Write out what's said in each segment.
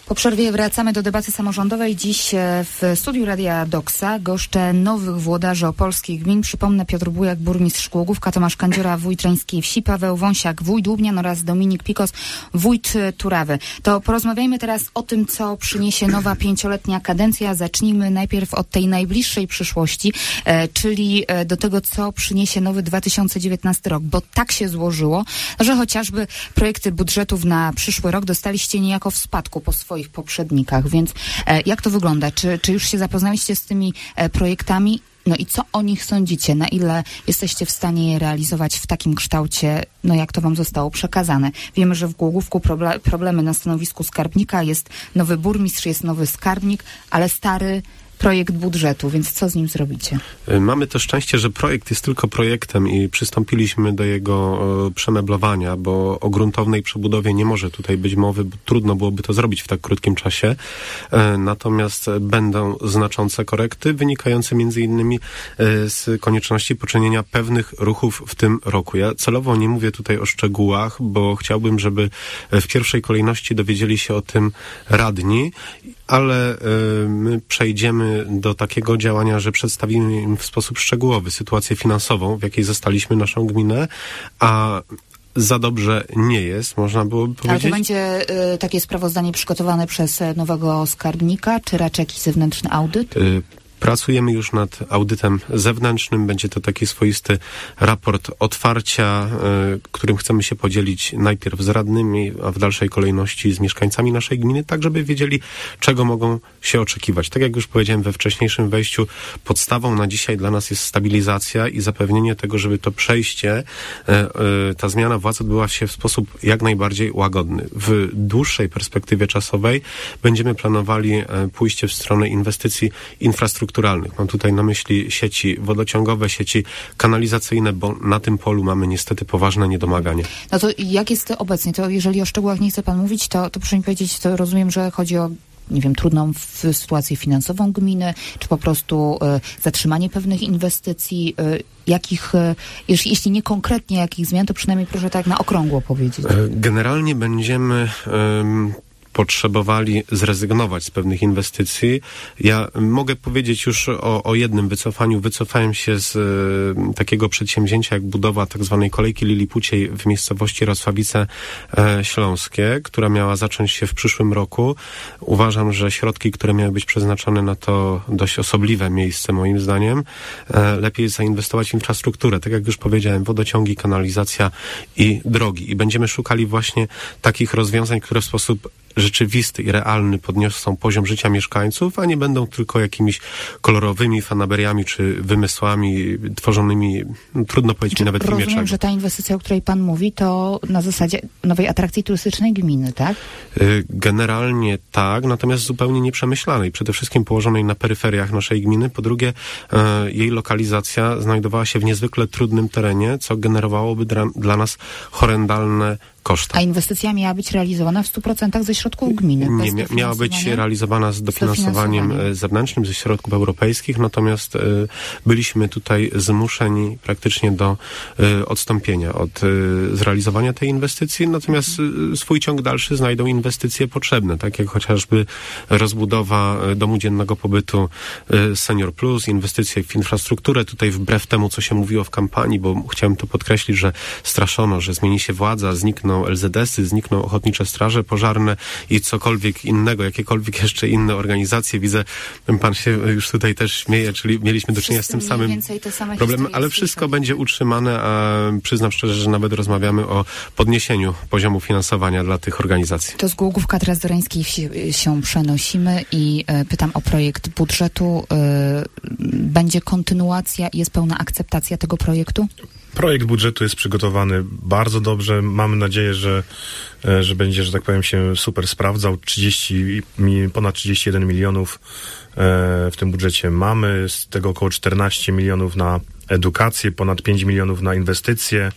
Po przerwie wracamy do debaty samorządowej. Dziś w studiu Radia Doksa goszczę nowych włodarzy opolskich gmin. Przypomnę, Piotr Bujak, burmistrz Głogówka, Tomasz Kandziora, wójt Rańskiej Wsi, Paweł Wąsiak, wójt Łubnian oraz Dominik Pikos, wójt Turawy. To porozmawiajmy teraz o tym, co przyniesie nowa 5-letnia kadencja. Zacznijmy najpierw od tej najbliższej przyszłości, czyli do tego, co przyniesie nowy 2019 rok, bo tak się złożyło, że chociażby projekty budżetów na przyszły rok dostaliście niejako w spadku po swoich poprzednikach, więc jak to wygląda? Czy już się zapoznaliście z tymi projektami? No i co o nich sądzicie? Na ile jesteście w stanie je realizować w takim kształcie, no jak to wam zostało przekazane? Wiemy, że w Głogówku problemy na stanowisku skarbnika, jest nowy burmistrz, jest nowy skarbnik, ale stary projekt budżetu, więc co z nim zrobicie? Mamy to szczęście, że projekt jest tylko projektem i przystąpiliśmy do jego przemeblowania, bo o gruntownej przebudowie nie może tutaj być mowy, bo trudno byłoby to zrobić w tak krótkim czasie. Natomiast będą znaczące korekty, wynikające między innymi z konieczności poczynienia pewnych ruchów w tym roku. Ja celowo nie mówię tutaj o szczegółach, bo chciałbym, żeby w pierwszej kolejności dowiedzieli się o tym radni, ale my przejdziemy do takiego działania, że przedstawimy im w sposób szczegółowy sytuację finansową, w jakiej zastaliśmy naszą gminę, a za dobrze nie jest, można byłoby powiedzieć. Ale to będzie takie sprawozdanie przygotowane przez nowego skarbnika, czy raczej jakiś zewnętrzny audyt? Pracujemy już nad audytem zewnętrznym. Będzie to taki swoisty raport otwarcia, którym chcemy się podzielić najpierw z radnymi, a w dalszej kolejności z mieszkańcami naszej gminy, tak żeby wiedzieli, czego mogą się oczekiwać. Tak jak już powiedziałem we wcześniejszym wejściu, podstawą na dzisiaj dla nas jest stabilizacja i zapewnienie tego, żeby to przejście, ta zmiana władz odbyła się w sposób jak najbardziej łagodny. W dłuższej perspektywie czasowej będziemy planowali pójście w stronę inwestycji infrastrukturalnych. Mam tutaj na myśli sieci wodociągowe, sieci kanalizacyjne, bo na tym polu mamy niestety poważne niedomaganie. No to jak jest to obecnie? To jeżeli o szczegółach nie chce pan mówić, to proszę mi powiedzieć, to rozumiem, że chodzi o, nie wiem, trudną sytuację finansową gminy, czy po prostu zatrzymanie pewnych inwestycji, jeśli nie konkretnie jakich zmian, to przynajmniej proszę tak na okrągło powiedzieć. Generalnie będziemy potrzebowali zrezygnować z pewnych inwestycji. Ja mogę powiedzieć już o jednym wycofaniu. Wycofałem się z takiego przedsięwzięcia jak budowa tak zwanej kolejki Lilipuciej w miejscowości Rosławice Śląskie, która miała zacząć się w przyszłym roku. Uważam, że środki, które miały być przeznaczone na to dość osobliwe miejsce, moim zdaniem, lepiej jest zainwestować w infrastrukturę. Tak jak już powiedziałem, wodociągi, kanalizacja i drogi. I będziemy szukali właśnie takich rozwiązań, które w sposób rzeczywisty i realny podniosą poziom życia mieszkańców, a nie będą tylko jakimiś kolorowymi fanaberiami czy wymysłami tworzonymi, trudno powiedzieć mi nawet imię czego. Rozumiem, że ta inwestycja, o której pan mówi, to na zasadzie nowej atrakcji turystycznej gminy, tak? Generalnie tak, natomiast zupełnie nieprzemyślanej. Przede wszystkim położonej na peryferiach naszej gminy. Po drugie, jej lokalizacja znajdowała się w niezwykle trudnym terenie, co generowałoby dla nas horrendalne koszty. A inwestycja miała być realizowana w 100% ze środków gminy? Nie, miała być realizowana z dofinansowaniem zewnętrznym ze środków europejskich, natomiast byliśmy tutaj zmuszeni praktycznie do odstąpienia od zrealizowania tej inwestycji, natomiast swój ciąg dalszy znajdą inwestycje potrzebne, tak jak chociażby rozbudowa domu dziennego pobytu Senior Plus, inwestycje w infrastrukturę. Tutaj wbrew temu, co się mówiło w kampanii, bo chciałem to podkreślić, że straszono, że zmieni się władza, znikną LZS-y, znikną ochotnicze straże pożarne i cokolwiek innego, jakiekolwiek jeszcze inne organizacje. Widzę, pan się już tutaj też śmieje, czyli mieliśmy do czynienia z tym samym problemem, ale wszystko będzie utrzymane, a przyznam szczerze, że nawet rozmawiamy o podniesieniu poziomu finansowania dla tych organizacji. To z Głogówka teraz do Rańskiej Wsi się przenosimy i pytam o projekt budżetu. Będzie kontynuacja i jest pełna akceptacja tego projektu? Projekt budżetu jest przygotowany bardzo dobrze. Mamy nadzieję, że będzie, że tak powiem, się super sprawdzał. Ponad 31 milionów w tym budżecie mamy. Z tego około 14 milionów na edukację, ponad 5 milionów na inwestycje.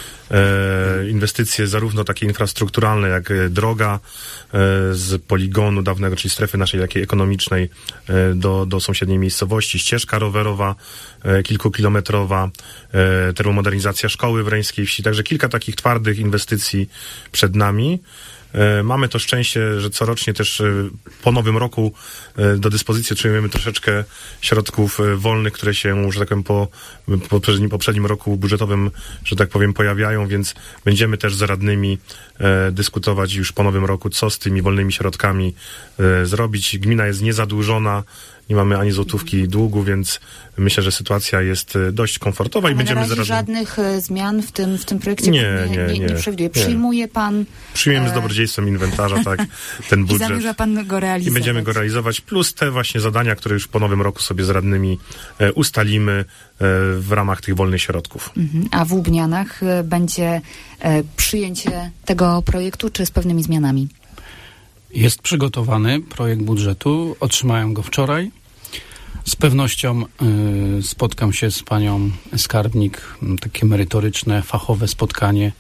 Inwestycje zarówno takie infrastrukturalne jak droga z poligonu dawnego, czyli strefy naszej takiej ekonomicznej do sąsiedniej miejscowości, ścieżka rowerowa kilkukilometrowa, termomodernizacja szkoły w Rańskiej Wsi, także kilka takich twardych inwestycji przed nami. Mamy to szczęście, że corocznie też po nowym roku do dyspozycji otrzymujemy troszeczkę środków wolnych, które się, że tak powiem, po poprzednim roku budżetowym, że tak powiem, pojawiają, więc będziemy też z radnymi dyskutować już po nowym roku, co z tymi wolnymi środkami zrobić. Gmina jest niezadłużona, nie mamy ani złotówki długu, więc myślę, że sytuacja jest dość komfortowa. Ale i będziemy na razie żadnych zmian w tym projekcie nie przewiduje. Przyjmuje pan... Przyjmujemy z dobrodziejstwem inwentarza, tak, ten budżet. I zamierza pan go realizować. I będziemy go realizować, plus te właśnie zadania, które już po nowym roku sobie z radnymi ustalimy w ramach tych wolnych środków. A w Łubnianach będzie przyjęcie tego projektu, czy z pewnymi zmianami? Jest przygotowany projekt budżetu, otrzymałem go wczoraj. Z pewnością spotkam się z panią skarbnik, takie merytoryczne, fachowe spotkanie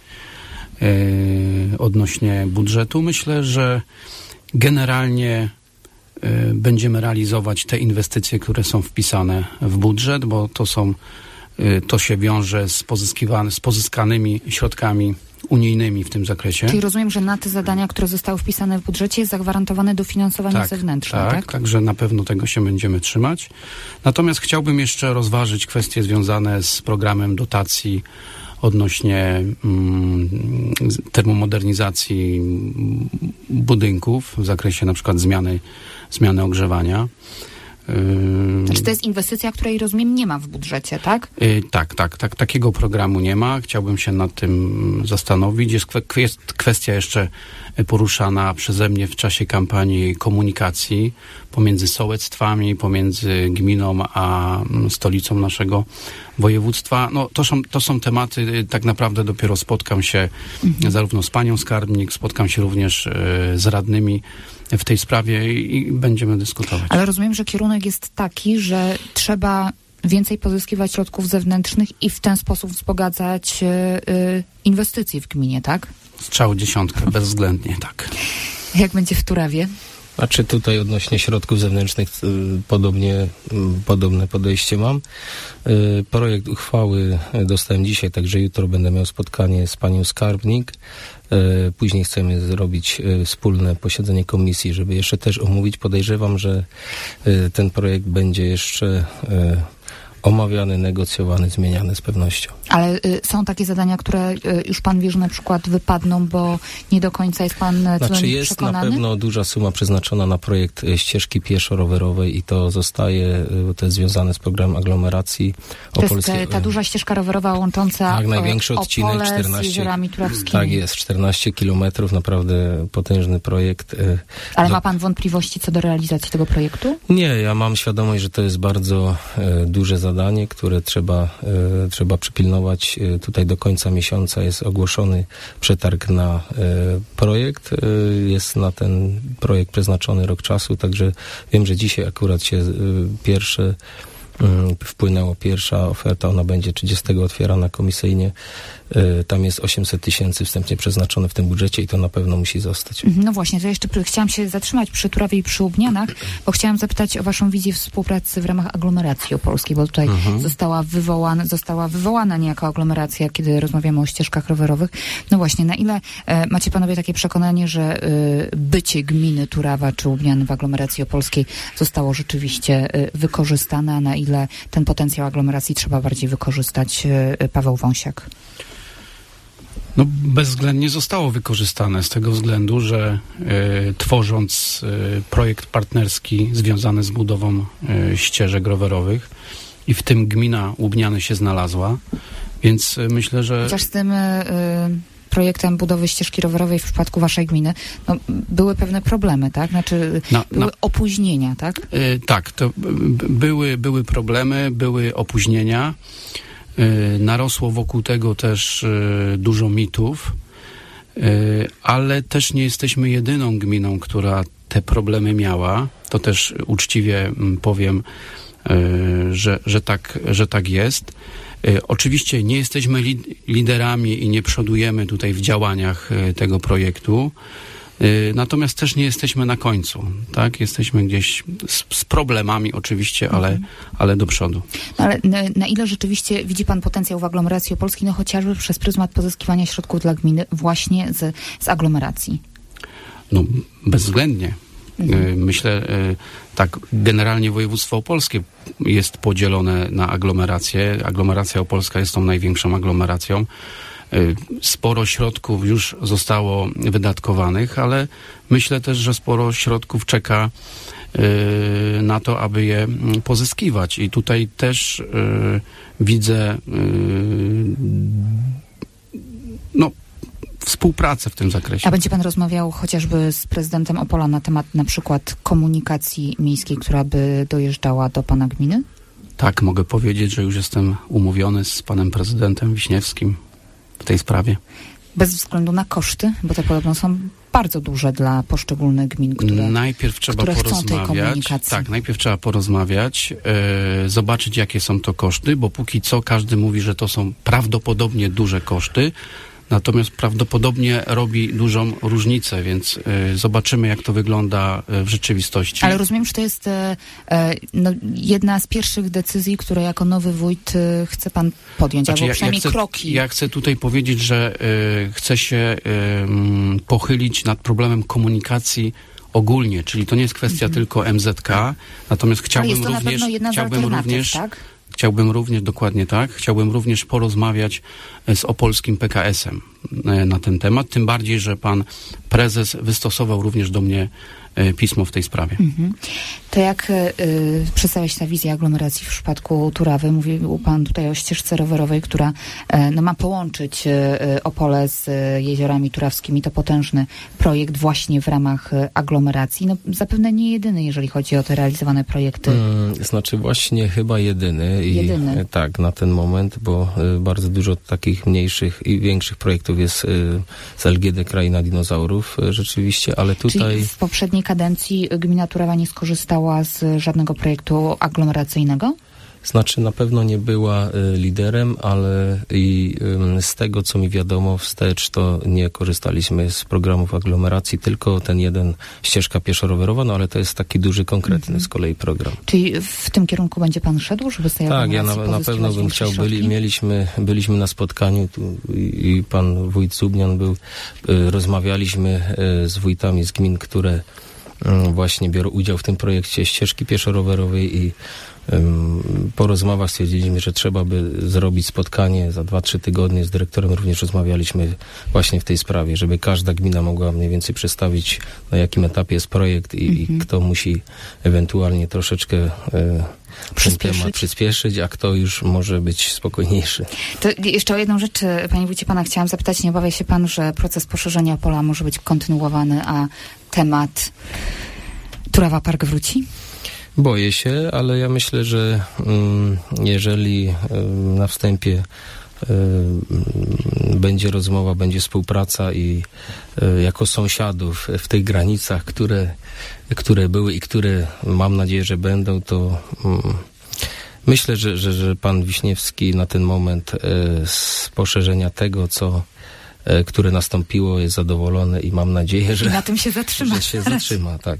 odnośnie budżetu. Myślę, że generalnie będziemy realizować te inwestycje, które są wpisane w budżet, bo to się wiąże z pozyskanymi środkami unijnymi w tym zakresie. Czyli rozumiem, że na te zadania, które zostały wpisane w budżecie, jest zagwarantowane dofinansowanie zewnętrzne, tak? Także na pewno tego się będziemy trzymać. Natomiast chciałbym jeszcze rozważyć kwestie związane z programem dotacji odnośnie termomodernizacji budynków w zakresie na przykład zmiany ogrzewania. Znaczy to jest inwestycja, której, rozumiem, nie ma w budżecie, tak? Tak. Takiego programu nie ma. Chciałbym się nad tym zastanowić. Jest kwestia jeszcze poruszana przeze mnie w czasie kampanii komunikacji pomiędzy sołectwami, pomiędzy gminą a stolicą naszego województwa. No, to są tematy, tak naprawdę dopiero spotkam się zarówno z panią skarbnik, spotkam się również z radnymi w tej sprawie i będziemy dyskutować. Ale rozumiem, że kierunek jest taki, że trzeba więcej pozyskiwać środków zewnętrznych i w ten sposób wzbogacać inwestycje w gminie, tak? Strzał 10, bezwzględnie tak. Jak będzie w Turawie? Znaczy tutaj odnośnie środków zewnętrznych podobne podejście mam. Projekt uchwały dostałem dzisiaj, także jutro będę miał spotkanie z panią skarbnik. Później chcemy zrobić wspólne posiedzenie komisji, żeby jeszcze też omówić. Podejrzewam, że ten projekt będzie jeszcze omawiany, negocjowany, zmieniany z pewnością. Ale są takie zadania, które już pan wie, że na przykład wypadną, bo nie do końca jest pan jest przekonany? Na pewno duża suma przeznaczona na projekt ścieżki pieszo-rowerowej i to zostaje, to jest związane z programem aglomeracji opolskiej. To jest ta duża ścieżka rowerowa łącząca największy odcinek, Opole 14, z Jeziorami Turawskimi. Tak jest, 14 kilometrów, naprawdę potężny projekt. Ale ma pan wątpliwości co do realizacji tego projektu? Nie, ja mam świadomość, że to jest bardzo duże zadanie, które trzeba przypilnować. Tutaj do końca miesiąca jest ogłoszony przetarg na projekt. Jest na ten projekt przeznaczony rok czasu, także wiem, że dzisiaj akurat się wpłynęła pierwsza oferta, ona będzie 30 otwierana komisyjnie. Tam jest 800 000 wstępnie przeznaczone w tym budżecie i to na pewno musi zostać. No właśnie, to jeszcze chciałam się zatrzymać przy Turawie i przy Łubnianach, bo chciałam zapytać o waszą wizję współpracy w ramach aglomeracji opolskiej, bo tutaj została wywołana niejako aglomeracja, kiedy rozmawiamy o ścieżkach rowerowych. No właśnie, na ile macie panowie takie przekonanie, że bycie gminy Turawa czy Łubnian w aglomeracji opolskiej zostało rzeczywiście wykorzystane, a na ile ten potencjał aglomeracji trzeba bardziej wykorzystać? Paweł Wąsiak. No, bezwzględnie zostało wykorzystane z tego względu, że tworząc projekt partnerski związany z budową ścieżek rowerowych i w tym gmina Łubniany się znalazła, więc myślę, że... Chociaż z tym projektem budowy ścieżki rowerowej w przypadku waszej gminy były pewne problemy, tak? Znaczy były opóźnienia, tak? Tak, to były problemy, były opóźnienia. Narosło wokół tego też dużo mitów, ale też nie jesteśmy jedyną gminą, która te problemy miała. To też uczciwie powiem, że tak jest. Oczywiście nie jesteśmy liderami i nie przodujemy tutaj w działaniach tego projektu. Natomiast też nie jesteśmy na końcu, tak? Jesteśmy gdzieś z problemami oczywiście, ale do przodu. No ale na ile rzeczywiście widzi pan potencjał w aglomeracji opolskiej, no chociażby przez pryzmat pozyskiwania środków dla gminy właśnie z aglomeracji? No, bezwzględnie. Myślę, tak, generalnie województwo opolskie jest podzielone na aglomeracje. Aglomeracja opolska jest tą największą aglomeracją. Sporo środków już zostało wydatkowanych, ale myślę też, że sporo środków czeka na to, aby je pozyskiwać. I tutaj też widzę współpracę w tym zakresie. A będzie pan rozmawiał chociażby z prezydentem Opola na temat na przykład komunikacji miejskiej, która by dojeżdżała do pana gminy? Tak, mogę powiedzieć, że już jestem umówiony z panem prezydentem Wiśniewskim w tej sprawie. Bez względu na koszty, bo te podobno są bardzo duże dla poszczególnych gmin, które chcą tej komunikacji. Tak, najpierw trzeba porozmawiać, zobaczyć, jakie są to koszty, bo póki co każdy mówi, że to są prawdopodobnie duże koszty, natomiast prawdopodobnie robi dużą różnicę, więc zobaczymy, jak to wygląda w rzeczywistości. Ale rozumiem, że to jest jedna z pierwszych decyzji, które jako nowy wójt chce pan podjąć, albo przynajmniej kroki. Ja chcę tutaj powiedzieć, że chcę się pochylić nad problemem komunikacji ogólnie, czyli to nie jest kwestia tylko MZK, natomiast chciałbym również porozmawiać z opolskim PKS-em na ten temat, tym bardziej, że pan prezes wystosował również do mnie pismo w tej sprawie. To jak przedstawia się ta wizja aglomeracji w przypadku Turawy? Mówił pan tutaj o ścieżce rowerowej, która ma połączyć Opole z jeziorami turawskimi. To potężny projekt właśnie w ramach aglomeracji. No, zapewne nie jedyny, jeżeli chodzi o te realizowane projekty. Znaczy właśnie chyba jedyny. Tak, na ten moment, bo bardzo dużo takich mniejszych i większych projektów jest z LGD Kraina Dinozaurów rzeczywiście, ale tutaj... Czyli w poprzedniej kadencji gmina Turawa nie skorzystała z żadnego projektu aglomeracyjnego? Znaczy na pewno nie była liderem, ale i z tego, co mi wiadomo wstecz, to nie korzystaliśmy z programów aglomeracji, tylko ten jeden ścieżka pieszo-rowerowa, no ale to jest taki duży, konkretny z kolei program. Czyli w tym kierunku będzie pan szedł, żeby z tej aglomeracji Tak, ja na pewno bym chciał, byliśmy na spotkaniu tu i pan wójt Zubnian był, rozmawialiśmy z wójtami z gmin, które właśnie biorą udział w tym projekcie ścieżki pieszo-rowerowej i po rozmowach stwierdziliśmy, że trzeba by zrobić spotkanie za 2-3 tygodnie. Z dyrektorem również rozmawialiśmy właśnie w tej sprawie, żeby każda gmina mogła mniej więcej przedstawić, na jakim etapie jest projekt i kto musi ewentualnie troszeczkę ten temat przyspieszyć, a kto już może być spokojniejszy. To jeszcze o jedną rzecz, panie wójcie, pana chciałam zapytać. Nie obawia się pan, że proces poszerzenia Opola może być kontynuowany, a temat Turawa Park wróci? Boję się, ale ja myślę, że jeżeli na wstępie będzie rozmowa, będzie współpraca i jako sąsiadów w tych granicach, które były i które mam nadzieję, że będą, to myślę, że pan Wiśniewski na ten moment z poszerzenia tego, które nastąpiło, jest zadowolony i mam nadzieję, że... I na tym się zatrzyma. Że się zatrzyma, tak.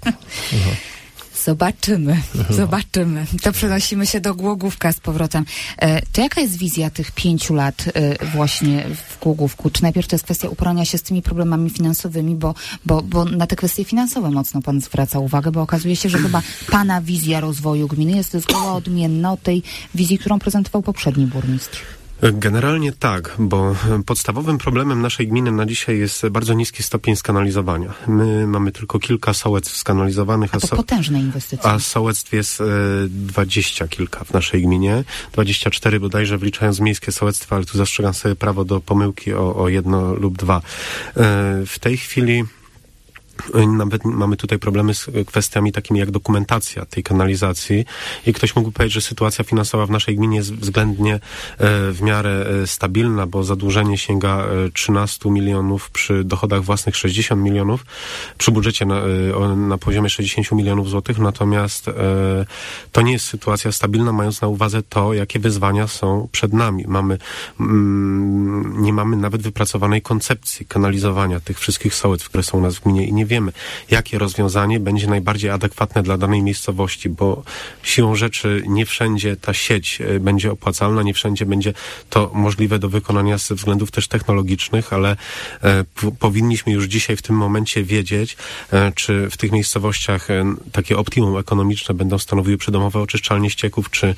Zobaczymy. To przenosimy się do Głogówka z powrotem. To jaka jest wizja tych 5 lat właśnie w Głogówku? Czy najpierw to jest kwestia uporania się z tymi problemami finansowymi, bo na te kwestie finansowe mocno pan zwraca uwagę, bo okazuje się, że chyba pana wizja rozwoju gminy jest zgoła odmienna od tej wizji, którą prezentował poprzedni burmistrz. Generalnie tak, bo podstawowym problemem naszej gminy na dzisiaj jest bardzo niski stopień skanalizowania. My mamy tylko kilka sołectw skanalizowanych. A to potężne inwestycje. A sołectw jest 20 kilka w naszej gminie. 24 bodajże wliczając miejskie sołectwa, ale tu zastrzegam sobie prawo do pomyłki o 1 lub 2. W tej chwili nawet mamy tutaj problemy z kwestiami takimi jak dokumentacja tej kanalizacji i ktoś mógłby powiedzieć, że sytuacja finansowa w naszej gminie jest względnie w miarę stabilna, bo zadłużenie sięga 13 milionów przy dochodach własnych 60 milionów, przy budżecie na poziomie 60 milionów złotych, natomiast to nie jest sytuacja stabilna, mając na uwadze to, jakie wyzwania są przed nami. Nie mamy nawet wypracowanej koncepcji kanalizowania tych wszystkich sołectw, które są u nas w gminie i nie wiemy, jakie rozwiązanie będzie najbardziej adekwatne dla danej miejscowości, bo siłą rzeczy nie wszędzie ta sieć będzie opłacalna, nie wszędzie będzie to możliwe do wykonania ze względów też technologicznych, ale powinniśmy już dzisiaj w tym momencie wiedzieć, czy w tych miejscowościach takie optimum ekonomiczne będą stanowiły przydomowe oczyszczalnie ścieków, czy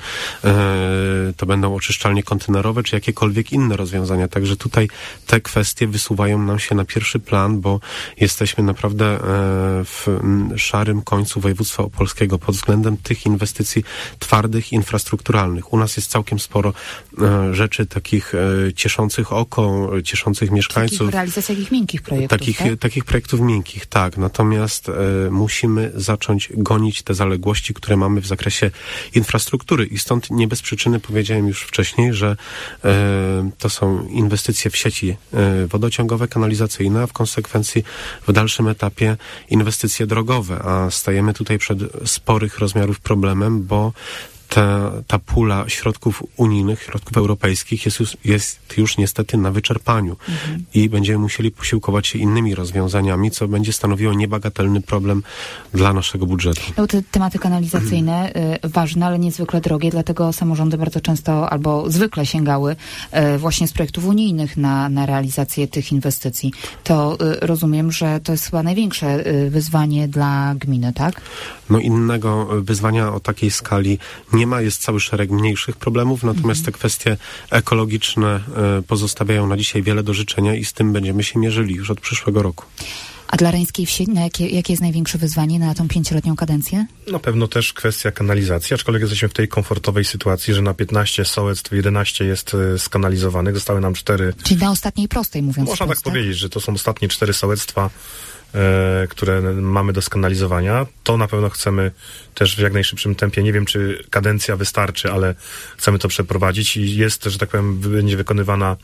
to będą oczyszczalnie kontenerowe, czy jakiekolwiek inne rozwiązania. Także tutaj te kwestie wysuwają nam się na pierwszy plan, bo jesteśmy naprawdę w szarym końcu województwa opolskiego pod względem tych inwestycji twardych, infrastrukturalnych. U nas jest całkiem sporo rzeczy takich cieszących oko, cieszących mieszkańców. Realizacja takich miękkich projektów, takich projektów miękkich, tak. Natomiast musimy zacząć gonić te zaległości, które mamy w zakresie infrastruktury i stąd nie bez przyczyny powiedziałem już wcześniej, że to są inwestycje w sieci wodociągowe, kanalizacyjne, a w konsekwencji w dalszym etapie inwestycje drogowe, a stajemy tutaj przed sporych rozmiarów problemem, bo ta pula środków unijnych, środków europejskich jest już niestety na wyczerpaniu i będziemy musieli posiłkować się innymi rozwiązaniami, co będzie stanowiło niebagatelny problem dla naszego budżetu. No, te tematy kanalizacyjne ważne, ale niezwykle drogie, dlatego samorządy bardzo często albo zwykle sięgały właśnie z projektów unijnych na realizację tych inwestycji. To rozumiem, że to jest chyba największe wyzwanie dla gminy, tak? No innego wyzwania o takiej skali nie ma, jest cały szereg mniejszych problemów, natomiast te kwestie ekologiczne pozostawiają na dzisiaj wiele do życzenia i z tym będziemy się mierzyli już od przyszłego roku. A dla Reńskiej Wsi jakie jest największe wyzwanie na tą 5-letnią kadencję? Na pewno też kwestia kanalizacji, aczkolwiek jesteśmy w tej komfortowej sytuacji, że na 15 sołectw 11 jest skanalizowanych, zostały nam 4. Czyli na ostatniej prostej, mówiąc Można tak powiedzieć, że to są ostatnie 4 sołectwa, które mamy do skanalizowania. To na pewno chcemy też w jak najszybszym tempie. Nie wiem, czy kadencja wystarczy, ale chcemy to przeprowadzić i jest, że tak powiem, będzie wykonywana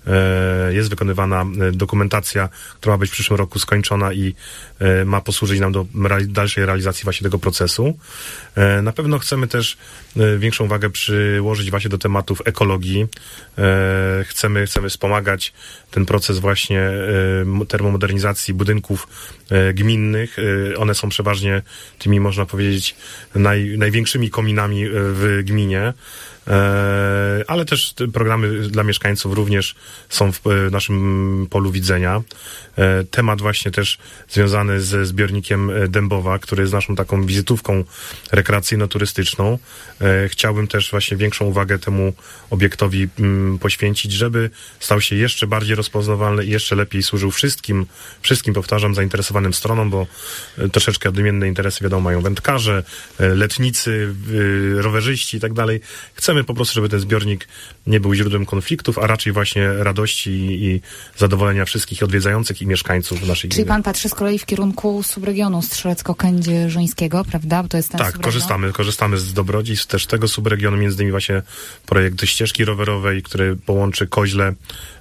dokumentacja, która ma być w przyszłym roku skończona i ma posłużyć nam do dalszej realizacji właśnie tego procesu. Na pewno chcemy też większą uwagę przyłożyć właśnie do tematów ekologii. Chcemy wspomagać ten proces właśnie termomodernizacji budynków gminnych. One są przeważnie tymi, można powiedzieć, największymi kominami w gminie. Ale też programy dla mieszkańców również są w naszym polu widzenia. Temat właśnie też związany ze zbiornikiem Dębowa, który jest naszą taką wizytówką rekreacyjno-turystyczną. Chciałbym też właśnie większą uwagę temu obiektowi poświęcić, żeby stał się jeszcze bardziej rozpoznawalny i jeszcze lepiej służył wszystkim, powtarzam, zainteresowanym stronom, bo troszeczkę odmienne interesy, wiadomo, mają wędkarze, letnicy, rowerzyści i tak dalej. Chcemy po prostu, żeby ten zbiornik nie był źródłem konfliktów, a raczej właśnie radości i zadowolenia wszystkich odwiedzających i mieszkańców naszej gminy. Czyli pan patrzy z kolei w kierunku subregionu strzelecko-kędzierzyńskiego, prawda? Bo to jest ten subregion. Korzystamy z dobrodziejstw też tego subregionu, między innymi właśnie projekt ścieżki rowerowej, który połączy Koźle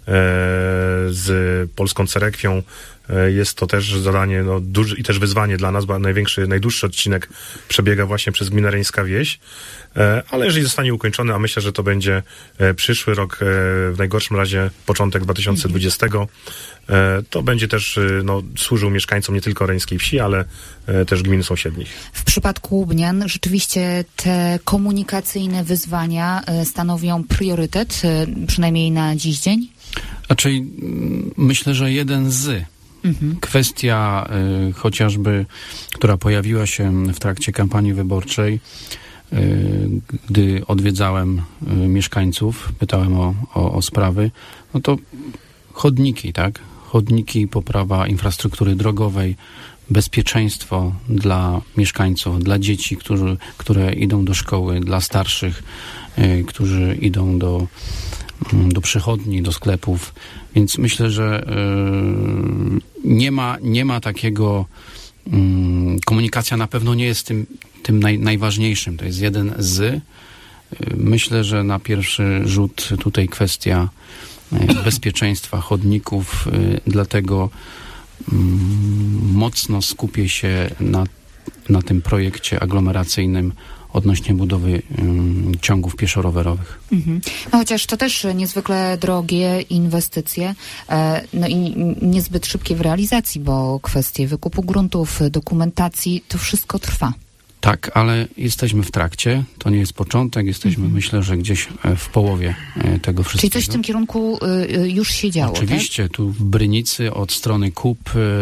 z Polską Cerekwią. Jest to też zadanie duże i też wyzwanie dla nas, bo najdłuższy odcinek przebiega właśnie przez gminę Reńska Wieś, ale jeżeli zostanie ukończony, a myślę, że to będzie przyszły rok, w najgorszym razie początek 2020, to będzie też służył mieszkańcom nie tylko Reńskiej Wsi, ale też gmin sąsiednich. W przypadku Łubnian rzeczywiście te komunikacyjne wyzwania stanowią priorytet, przynajmniej na dziś dzień? Znaczy, myślę, że jeden z. Kwestia chociażby, która pojawiła się w trakcie kampanii wyborczej, gdy odwiedzałem mieszkańców, pytałem o sprawy, no to chodniki, tak? Chodniki, poprawa infrastruktury drogowej, bezpieczeństwo dla mieszkańców, dla dzieci, które idą do szkoły, dla starszych, którzy idą do przychodni, do sklepów. Więc myślę, że nie ma takiego... Komunikacja na pewno nie jest tym najważniejszym. To jest jeden z. Myślę, że na pierwszy rzut tutaj kwestia bezpieczeństwa chodników, dlatego mocno skupię się na tym projekcie aglomeracyjnym odnośnie budowy ciągów pieszo-rowerowych. No chociaż to też niezwykle drogie inwestycje, no i niezbyt szybkie w realizacji, bo kwestie wykupu gruntów, dokumentacji, to wszystko trwa. Tak, ale jesteśmy w trakcie. To nie jest początek. Jesteśmy, myślę, że gdzieś w połowie tego wszystkiego. Czyli coś w tym kierunku już się działo, Oczywiście. tak? Tu w Brynicy od strony KUP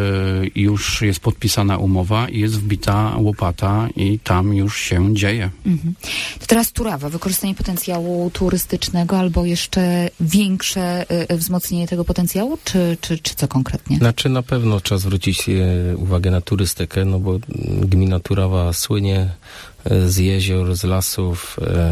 już jest podpisana umowa i jest wbita łopata i tam już się dzieje. To teraz Turawa. Wykorzystanie potencjału turystycznego albo jeszcze większe wzmocnienie tego potencjału, czy co konkretnie? Znaczy na pewno trzeba zwrócić uwagę na turystykę, no bo gmina Turawa słynie z jezior, z lasów,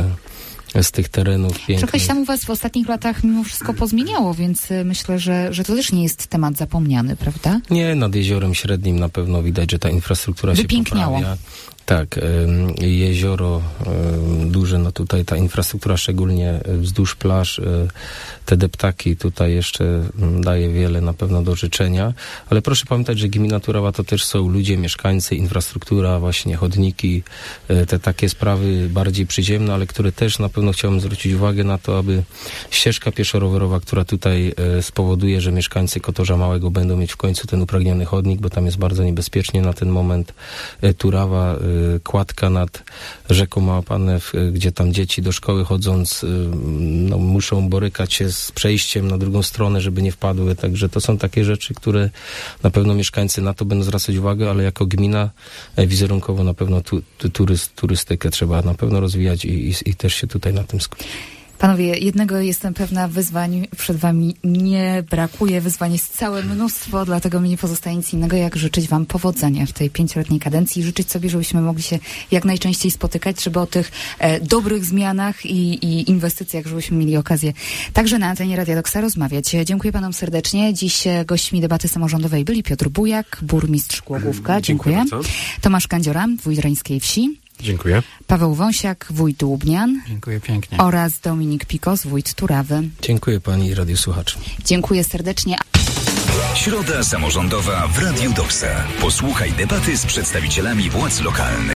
z tych terenów pięknych. Trochę się tam u was w ostatnich latach mimo wszystko pozmieniało, więc myślę, że to też nie jest temat zapomniany, prawda? Nie, nad Jeziorem Średnim na pewno widać, że ta infrastruktura się poprawia. Tak, jezioro duże, no tutaj ta infrastruktura szczególnie wzdłuż plaż, te deptaki tutaj jeszcze daje wiele na pewno do życzenia, ale proszę pamiętać, że gmina Turawa to też są ludzie, mieszkańcy, infrastruktura, właśnie chodniki, te takie sprawy bardziej przyziemne, ale które też na pewno chciałbym zwrócić uwagę na to, aby ścieżka pieszo-rowerowa, która tutaj spowoduje, że mieszkańcy Kotorza Małego będą mieć w końcu ten upragniony chodnik, bo tam jest bardzo niebezpiecznie na ten moment. Turawa, kładka nad rzeką Małapanew, gdzie tam dzieci do szkoły chodząc no, muszą borykać się z przejściem na drugą stronę, żeby nie wpadły. Także to są takie rzeczy, które na pewno mieszkańcy na to będą zwracać uwagę, ale jako gmina wizerunkowo na pewno turystykę trzeba na pewno rozwijać i też się tutaj na tym skupić. Panowie, jednego jestem pewna, wyzwań przed wami nie brakuje. Wyzwań jest całe mnóstwo, dlatego mi nie pozostaje nic innego, jak życzyć wam powodzenia w tej 5-letniej kadencji i życzyć sobie, żebyśmy mogli się jak najczęściej spotykać, żeby o tych dobrych zmianach i inwestycjach, żebyśmy mieli okazję także na antenie Radia Doksa rozmawiać. Dziękuję panom serdecznie. Dziś gośćmi debaty samorządowej byli Piotr Bujak, burmistrz Głogówka. Dziękuję. Tomasz Kandziora, wójt Rańskiej Wsi. Dziękuję. Paweł Wąsiak, wójt Łubnian. Dziękuję pięknie. Oraz Dominik Pikos, wójt Turawy. Dziękuję pani radiosłuchaczom. Dziękuję serdecznie. Środa samorządowa w Radiu Doksa. Posłuchaj debaty z przedstawicielami władz lokalnych.